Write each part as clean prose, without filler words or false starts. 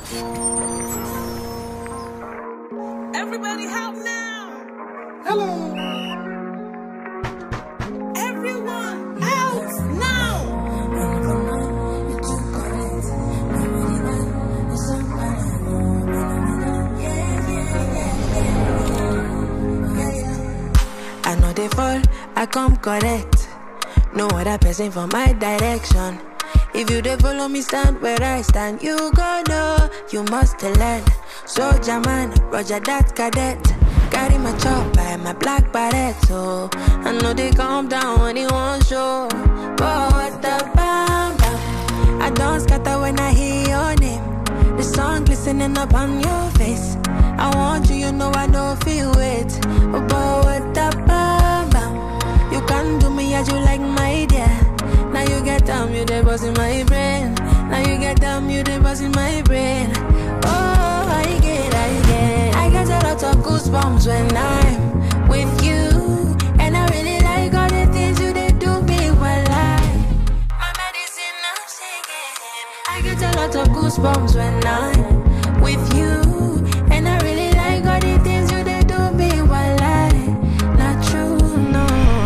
Everybody help now. Hello. Everyone out now. I know they fall, I come correct. No other person for my direction. If you dey follow me, stand where I stand. You go know, you must learn. Soldier man, Roger that cadet. Carry my chop by my black barret. So I know they calm down when he won't show. But what the bam bam, I don't scatter when I hear your name. The song glistening up on your face. I want you, you know I don't feel it. But what the bam bam, you can do me as you like, my dear. Now you get down, you dey buzz in my brain. Now you get down, you dey buzz in my brain. Oh, I get a lot of goosebumps when I'm with you. And I really like all the things you dey do me while my medicine I'm singing. I get a lot of goosebumps when I'm with you. And I really like all the things you dey do me while not true, no.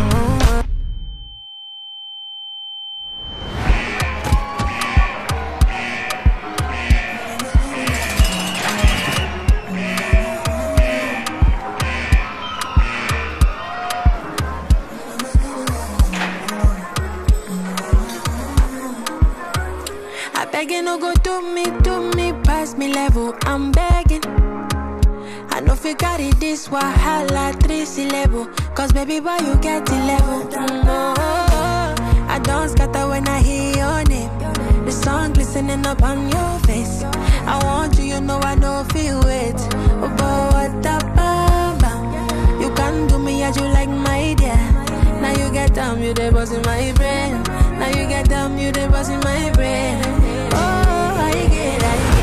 Begging no go do me, pass me level, I'm begging. I know if you got it this wahala 3 syllable. Cause baby boy you get 11. No, I don't scatter when I hear your name. The song glistening up on your face. I want you, you know I don't feel it. But what the bam bam, you can do me as you like, my dear. Now you get down, you dey buzz in my brain. Now you get down, you dey buzz in my brain. Oh, I get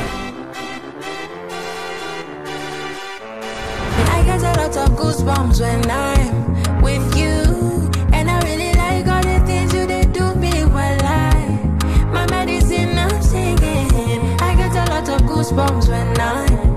a lot of goosebumps when I'm with you. And I really like all the things you dey do me while my medicine I'm singing. I get a lot of goosebumps when I'm